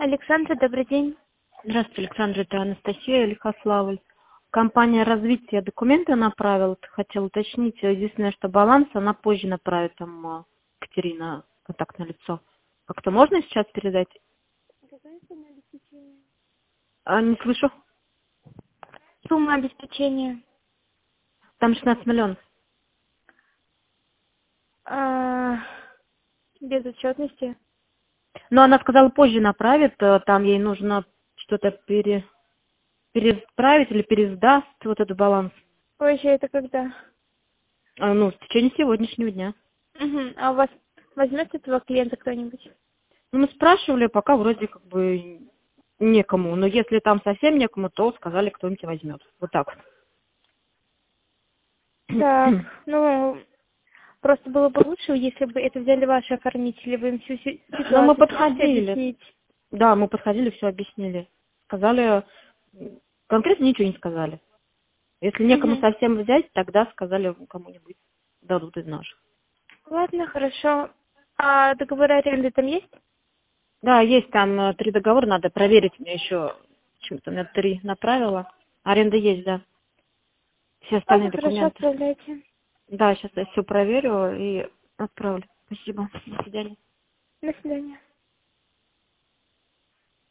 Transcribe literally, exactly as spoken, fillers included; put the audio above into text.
Александра, добрый день. Здравствуйте, Александра, это Анастасия Лихославль. Компания развития документы направила, хотела уточнить. Единственное, что баланс она позже направит, там, а, Катерина, контактное лицо. Как-то можно сейчас передать? Какая сумма обеспечения? А, не слышу. Сумма обеспечения. Там шестнадцать миллионов. А, без отчетности. Но она сказала, позже направит, э, там ей нужно что-то пере... переправить или пересдаст вот этот баланс. Позже это когда? А, ну, в течение сегодняшнего дня. Угу. А у вас возьмет этого клиента кто-нибудь? Ну, мы спрашивали, пока вроде как бы некому. Но если там совсем некому, то сказали, кто-нибудь возьмет. Вот так вот. Так, ну, просто было бы лучше, если бы это взяли ваши оформители, вы им всю си- Но мы ситуацию сможете подходили. объяснить? Да, мы подходили, все объяснили. Сказали, м, конкретно ничего не сказали. Если некому Угу. совсем взять, тогда сказали кому-нибудь дадут из наших. Ладно, хорошо. А договоры аренды там есть? Да, есть там э, три договора, надо проверить мне еще. Почему-то у меня три направила. Аренда есть, да. Все Ладно, остальные хорошо, документы. отправляйте. Да, сейчас я все проверю и отправлю. Спасибо. До свидания. До свидания.